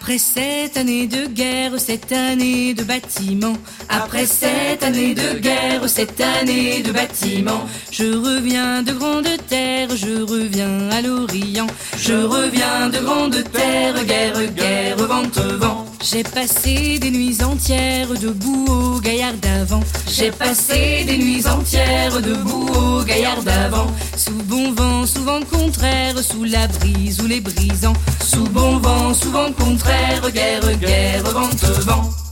Après 7 années de guerre, 7 années de bâtiment. Après 7 années de guerre, 7 années de bâtiment. Je reviens de grande terre, je reviens à l'Orient. Je reviens de grande terre, guerre, guerre, vente, vent. J'ai passé des nuits entières debout au gaillard d'avant. J'ai passé des nuits entières debout au gaillard d'avant. Sous bon vent, souvent contraire, sous la brise ou les brisants. Sous bon vent, souvent contraire, guerre, guerre, vente, vent.